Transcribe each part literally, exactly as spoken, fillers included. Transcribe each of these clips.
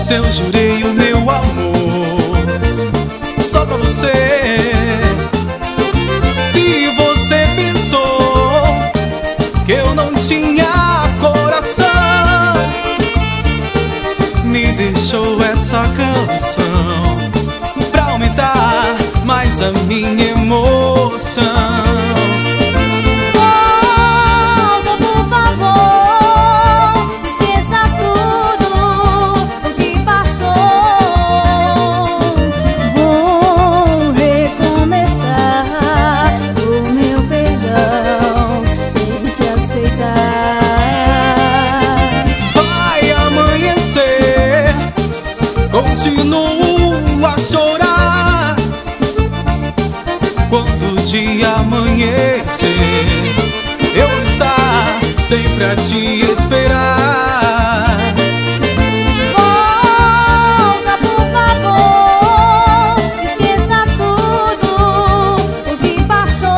Se eu jurei o meu amor só pra você, se você pensou que eu não tinha coração, me deixou essa canção pra aumentar mais a minha emoção. Continuo a chorar quando o dia amanhecer, eu vou estar sempre a te esperar. Volta, por favor, esqueça tudo o que passou.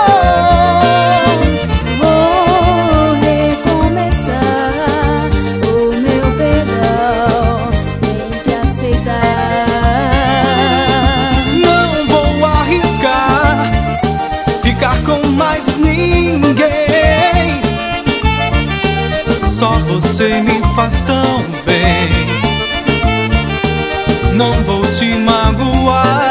Vou recomeçar, o meu perdão tente aceitar. Não vou arriscar ficar com mais ninguém, só você me faz tão bem. Não vou te magoar.